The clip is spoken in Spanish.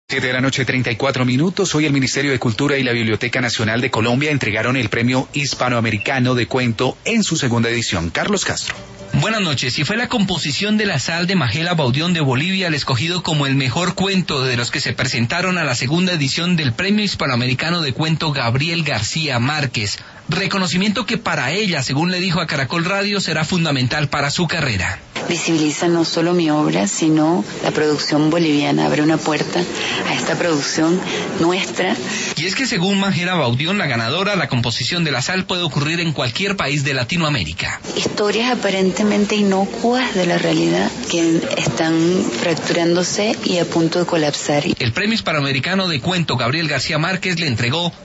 7 de la noche, 34 minutos. Hoy el Ministerio de Cultura y la Biblioteca Nacional de Colombia entregaron el Premio Hispanoamericano de Cuento en su segunda edición. Carlos Castro. Buenas noches. Y fue la composición de La Sal de Majela Baudión de Bolivia el escogido como el mejor cuento de los que se presentaron a la segunda edición del Premio Hispanoamericano de Cuento Gabriel García Márquez. Reconocimiento que para ella, según le dijo a Caracol Radio, será fundamental para su carrera. Visibiliza no solo mi obra, sino la producción boliviana, abre una puerta a esta producción nuestra. Y es que según Majela Baudión, la ganadora, la composición de La Sal puede ocurrir en cualquier país de Latinoamérica. Historias aparentemente inocuas de la realidad que están fracturándose y a punto de colapsar. El Premio Hispanoamericano de Cuento Gabriel García Márquez le entregó